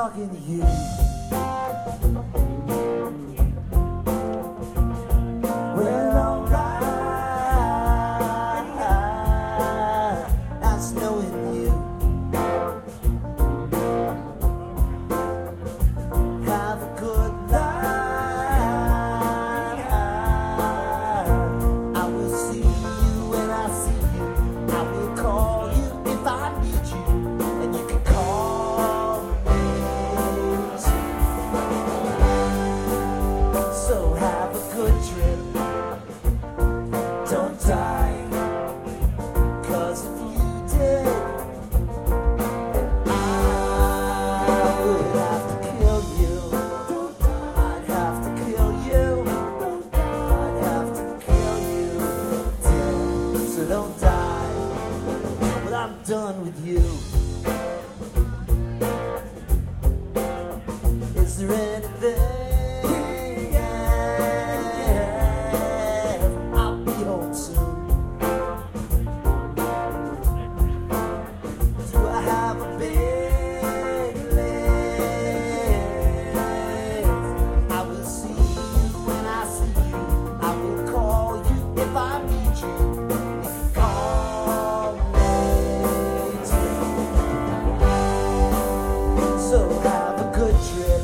talking to you. Well, alright, that's knowing you. Have a good life. I will see you when I see you. I will call you if I need you, and you can call me. So have a good trip. Don't die, 'cause if you did, I would have to kill you. I'd have to kill you. I'd have to kill you dead. So don't die, but I'm done with you. Is there anything? I'll be home soon. Do I have a big list? I will see you when I see you. I will call you if I need you. You can call me too. So have a good trip.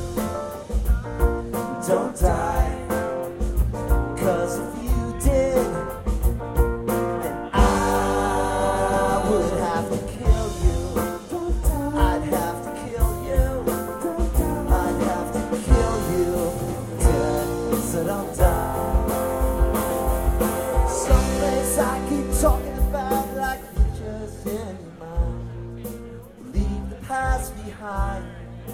Don't die, 'cause if you did, then I would have to kill you. I'd have to kill you. I'd have to kill you dead. So don't die. Someplace I keep talking about, like pictures in your mind. Leave the past behind.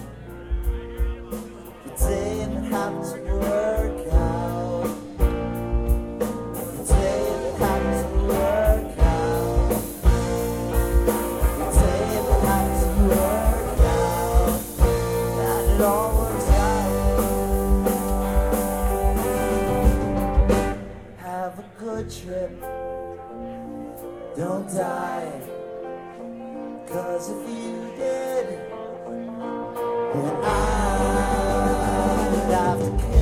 The day that happened to work out. The day that happened to work out. The day that happened to work out. That it all works out. Have a good trip. Don't die, 'cause if you did, then I would have to kill